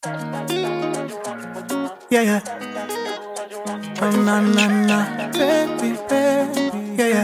Yeah, yeah. Oh, na, na, na. Baby, baby. Yeah, yeah.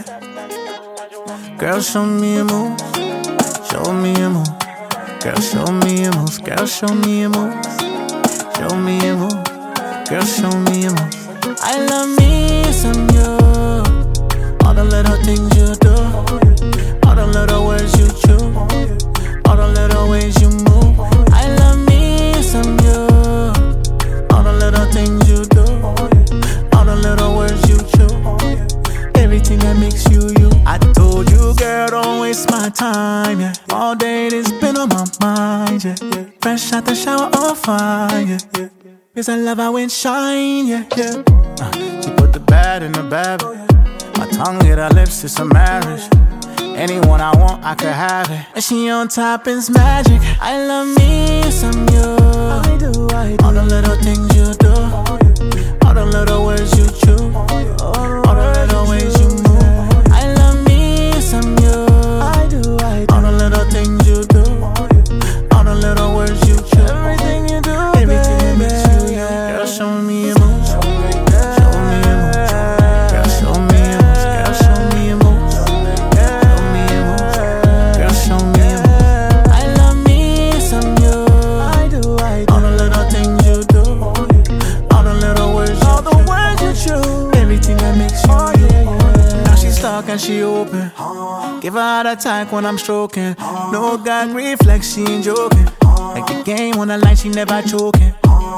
Girl, show me your moves. Show me your moves. Girl, show me your moves. Girl, show me your moves. Show me your moves. Girl, show me your moves. I love me some you. All the little things you do. All the little words you choose. All the little ways you move. I love me some you. All the little things you do. All the little words you choose. Everything that makes you you. I told you, girl, don't waste my time, yeah. All day it's been on my mind, yeah. Fresh out the shower on fire, yeah. Cause I love how it shine, yeah, yeah. She put the bad in the bad. My tongue hit her lips, it's a marriage. Anyone I want, I could have it. And she on top, it's magic. I love me some you. I do. All the little things you do. All the little words you choose. All the little ways you move. I love me some you. I do. All the little things you do. All the little words you choose. Everything you do, everything that makes you you. Girl, show me your moves. Show me your moves. Girl, show me your moves. Girl, show me your moves. Show me your moves. Girl, show me your moves. I love me some you. I do. All the little things you do. All the little words you choose. Everything that makes you you. Now she's stuck and she open. Give her heart attack when I'm stroking. No gag reflex, she ain't joking. Like the game on the line, she never choking.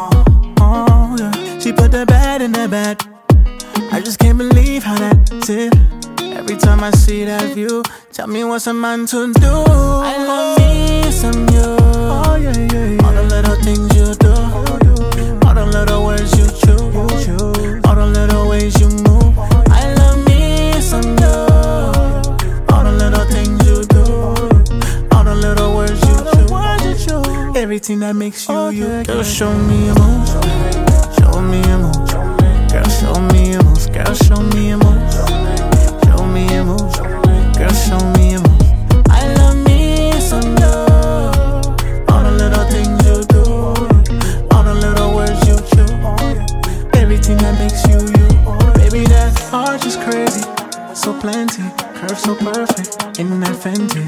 Oh yeah, she put the bad in the bad. I just can't believe how that's it. Every time I see that view, tell me what's a man to do. I love me some you. Oh yeah, yeah, yeah. All the little things you do. All the little words you choose. All the little ways you move. I love me some you. All the little things you do. All the little words you choose. Everything that makes you you. Girl, show me your moves. Show me your moves. Girl, show me your moves. Girl, show me your moves. Show me your moves. Girl, show me your moves. I love me some you. All the little things you do. All the little words you choose. Everything that makes you you. Baby, that arch is crazy. So plenty. Curve so perfect. In that Fenty.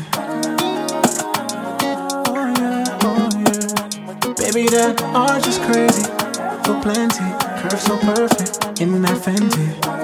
Baby, that arch is crazy. So plenty, curve so perfect. In that Fenty.